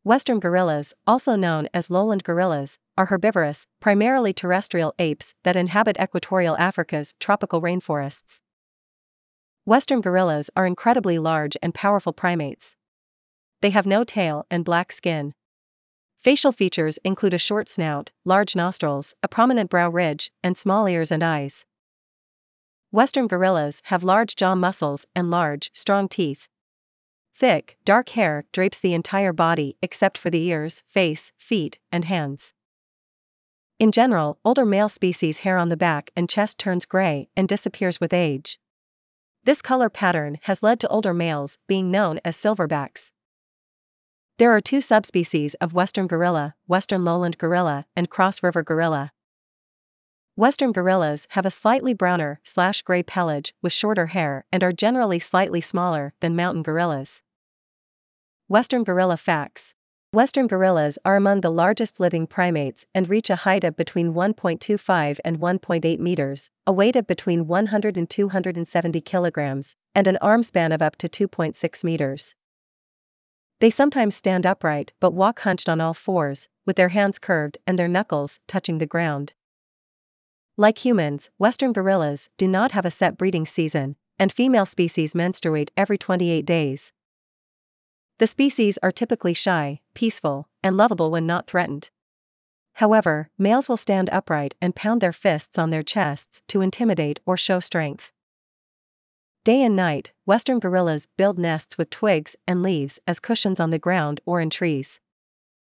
Western gorillas, also known as lowland gorillas, are herbivorous, primarily terrestrial apes that inhabit equatorial Africa's tropical rainforests. Western gorillas are incredibly large and powerful primates. They have no tail and black skin. Facial features include a short snout, large nostrils, a prominent brow ridge, and small ears and eyes. Western gorillas have large jaw muscles and large, strong teeth. Thick, dark hair drapes the entire body except for the ears, face, feet, and hands. In general, older male species' hair on the back and chest turns gray and disappears with age. This color pattern has led to older males being known as silverbacks. There are two subspecies of western gorilla, western lowland gorilla and cross river gorilla. Western gorillas have a slightly browner/gray pelage with shorter hair and are generally slightly smaller than mountain gorillas. Western gorilla facts. Western gorillas are among the largest living primates and reach a height of between 1.25 and 1.8 meters, a weight of between 100 and 270 kilograms, and an arm span of up to 2.6 meters. They sometimes stand upright but walk hunched on all fours, with their hands curved and their knuckles touching the ground. Like humans, western gorillas do not have a set breeding season, and female species menstruate every 28 days. The species are typically shy, peaceful, and lovable when not threatened. However, males will stand upright and pound their fists on their chests to intimidate or show strength. Day and night, western gorillas build nests with twigs and leaves as cushions on the ground or in trees.